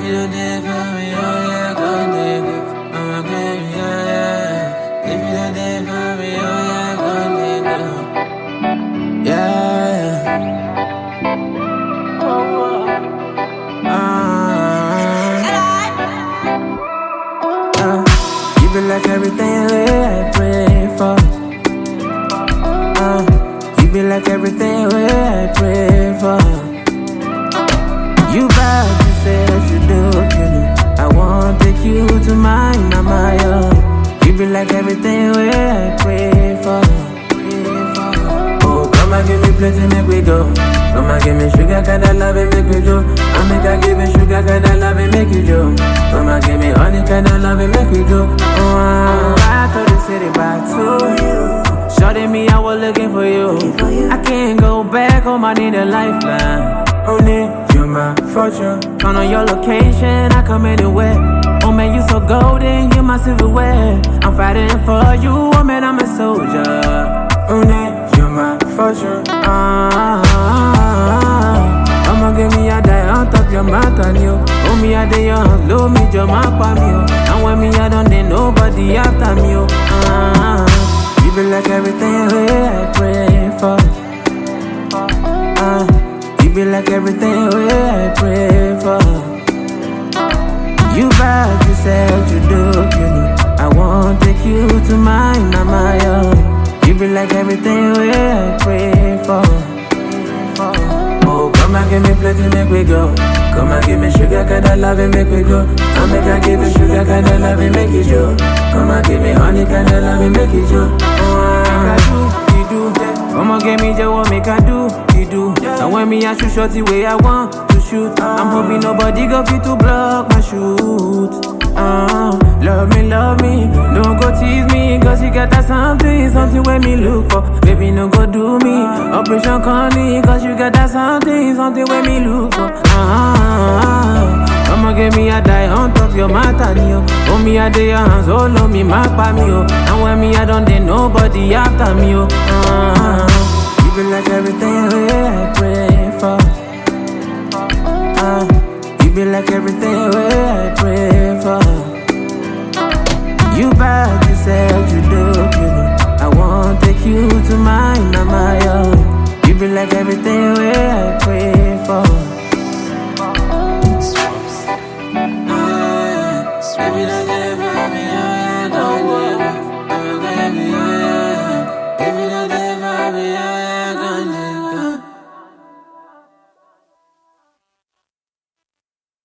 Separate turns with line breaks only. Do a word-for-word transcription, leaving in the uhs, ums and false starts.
you the day for me, oh yeah, come nigga. I'ma give you, yeah, yeah. If you the day for me, oh yeah, come nigga. Yeah. Uh, uh, you be like everything I pray for. Uh, you be like everything I pray for. You bad, you said you do, you know. I want to take you to mine, not my own. You be like everything I pray for. Oh, come and give me plenty, make we go. Come and give me sugar, kinda love it, make we do. I make I give me sugar, kinda love it, make you do. Come and give me honey, kinda love it, make we do. Oh, I ride to the city by two. Shorty me, I was looking for you. I can't go back home, I need a lifeline. Only you're my fortune. Count on your location, I come anywhere. Oh man, you so golden, you're my silverware. I'm fighting for you, oh man, I'm a soldier. Only you're my fortune. Ah, I'ma give me a die on top your mountain, you. Oh me a day young, low me your map on you. And when me I don't need nobody after me, you. Ah, you be like everything I pray for. Ah. You be like everything we I pray for. You bad, you said you do, you know. I want to take you to mine, not my own. You be like everything we I pray for. Oh, come and give me plenty, make we go. Come and give me sugar, kinda love it, make we go. I make I give you sugar, kinda love it, make it go. Come and give me honey, kinda love it, make it go. Oh, I do, you do. Come on, give me the one, make I do, you do. And when me I shoot shot the way I want to shoot, I'm hoping nobody go fit to block my shoot. Uh, love me, love me, don't go tease me, cause you got that something, something where me look for. Baby, no go do me, Operation Connie, cause you got that something, something where me look for. Uh, come on, give me a die on top your matanio. Oh, me a day your hands, oh, love me, mark by me, oh. And when me I don't need nobody after me, oh. Uh, you be like everything I pray for.